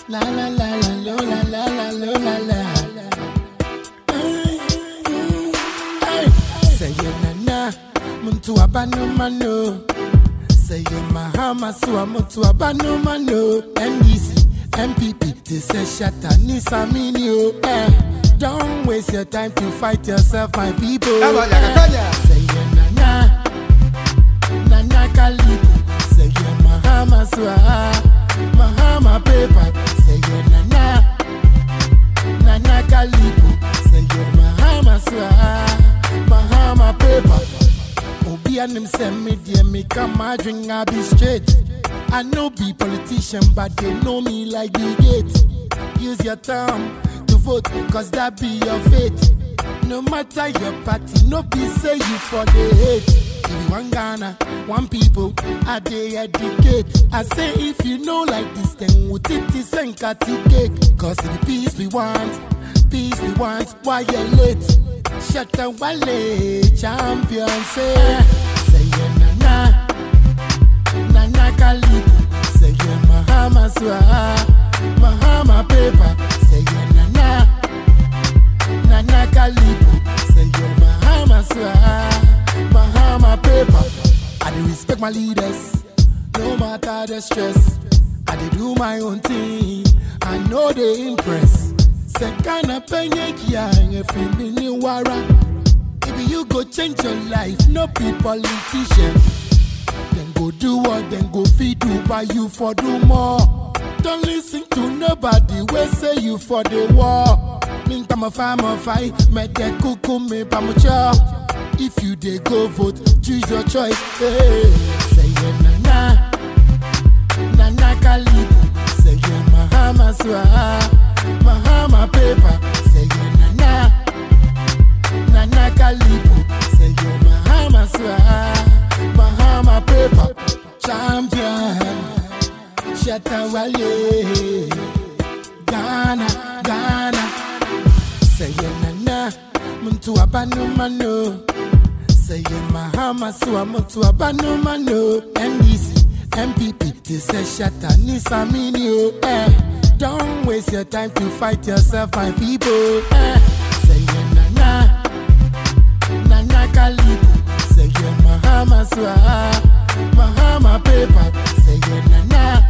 La la la la lo la la la lo la la. Say na na, muntu abanu mano. Say Mahama suwa muntu abanu mano. NDC, MPP, they say shatta ni samini o. Don't waste your time to fight yourself, my people. Say na na, na kalibu. Say Mahama suwa, Mahama paper. Say na kalibu. Say Mahama suwa, Mahama paper. Obi and him send me dear me come my drink I be straight. I know be politician but they know me like Bill Gates. Use your thumb to vote cause that be your fate. No matter your party, no be say you for the hate. If you one Ghana, one people, I they educate. I say if you know like this then would it is and cut cake. Cause the peace we want, why you late? Shut down Wale, champion say na kalibu. Say Mahama suwa, Mahama paper. Say na kalibu. Say Mahama suwa, Mahama paper. I do respect my leaders, no matter the stress. I do do my own thing, I know they impress. Say kinda penye kia if you ni wara. If you go change your life, no be politician. Then go do what, then go feed do by you for do more. Don't listen to nobody, we say you for the war. Mean I'm a farmer fight, make the cuckoo me pamucha. If you dey go vote, choose your choice. Hey, say na kalibu. Say Mahama suwa, Mahama paper. Say na kalibu. Say Mahama suwa, Mahama paper. Champion, Shatta Wale, Ghana. Say na muntu abanu mano. Say Mahama suwa muntu abanu mano. NDC, MPP, they say shatta ni samini o. Don't waste your time to fight yourself, my people. Say na kalibu. Say Mahama suwa, Mahama paper. Say na